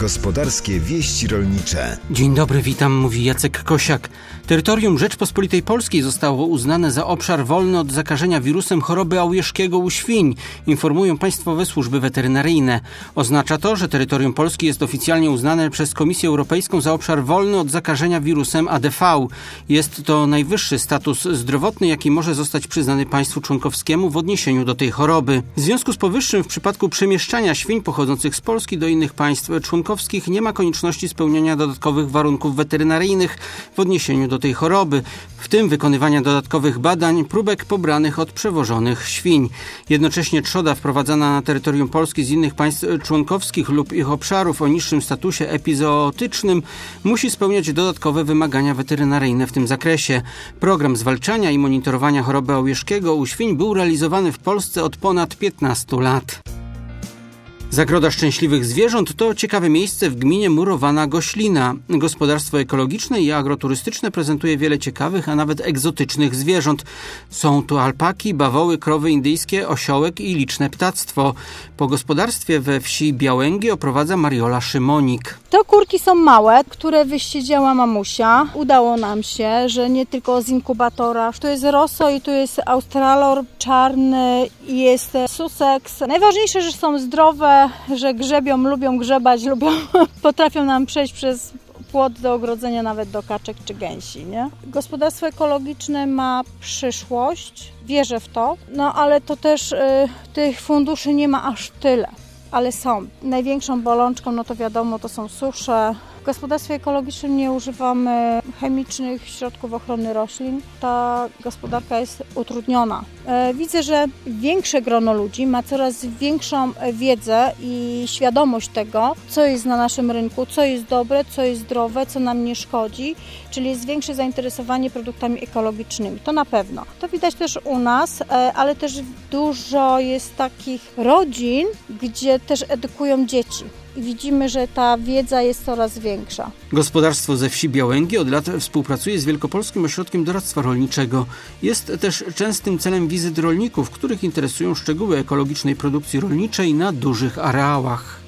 Gospodarskie wieści rolnicze. Dzień dobry, witam, mówi Jacek Kosiak. Terytorium Rzeczpospolitej Polskiej zostało uznane za obszar wolny od zakażenia wirusem choroby Aułyszkiego u świń, informują państwowe służby weterynaryjne. Oznacza to, że terytorium Polski jest oficjalnie uznane przez Komisję Europejską za obszar wolny od zakażenia wirusem ADV. Jest to najwyższy status zdrowotny, jaki może zostać przyznany państwu członkowskiemu w odniesieniu do tej choroby. W związku z powyższym w przypadku przemieszczania świń pochodzących z Polski do innych państw członkowskich nie ma konieczności spełniania dodatkowych warunków weterynaryjnych w odniesieniu do tej choroby, w tym wykonywania dodatkowych badań próbek pobranych od przewożonych świń. Jednocześnie trzoda wprowadzana na terytorium Polski z innych państw członkowskich lub ich obszarów o niższym statusie epizootycznym musi spełniać dodatkowe wymagania weterynaryjne w tym zakresie. Program zwalczania i monitorowania choroby Aułyszkiego u świń był realizowany w Polsce od ponad 15 lat. Zagroda Szczęśliwych Zwierząt to ciekawe miejsce w gminie Murowana-Goślina. Gospodarstwo ekologiczne i agroturystyczne prezentuje wiele ciekawych, a nawet egzotycznych zwierząt. Są tu alpaki, bawoły, krowy indyjskie, osiołek i liczne ptactwo. Po gospodarstwie we wsi Białęgi oprowadza Mariola Szymonik. Te kurki są małe, które wyścidziała mamusia. Udało nam się, że nie tylko z inkubatora. Tu jest Rosso i tu jest Australor czarny i jest Sussex. Najważniejsze, że są zdrowe, że grzebią, lubią grzebać, potrafią nam przejść przez płot do ogrodzenia, nawet do kaczek czy gęsi, nie? Gospodarstwo ekologiczne ma przyszłość, wierzę w to, ale to też tych funduszy nie ma aż tyle, ale są. Największą bolączką, to wiadomo, to są susze. W gospodarstwie ekologicznym nie używamy chemicznych środków ochrony roślin. Ta gospodarka jest utrudniona. Widzę, że większe grono ludzi ma coraz większą wiedzę i świadomość tego, co jest na naszym rynku, co jest dobre, co jest zdrowe, co nam nie szkodzi, czyli jest większe zainteresowanie produktami ekologicznymi. To na pewno. To widać też u nas, ale też dużo jest takich rodzin, gdzie też edukują dzieci. I widzimy, że ta wiedza jest coraz większa. Gospodarstwo ze wsi Białęgi od lat współpracuje z Wielkopolskim Ośrodkiem Doradztwa Rolniczego. Jest też częstym celem wizyt rolników, których interesują szczegóły ekologicznej produkcji rolniczej na dużych areałach.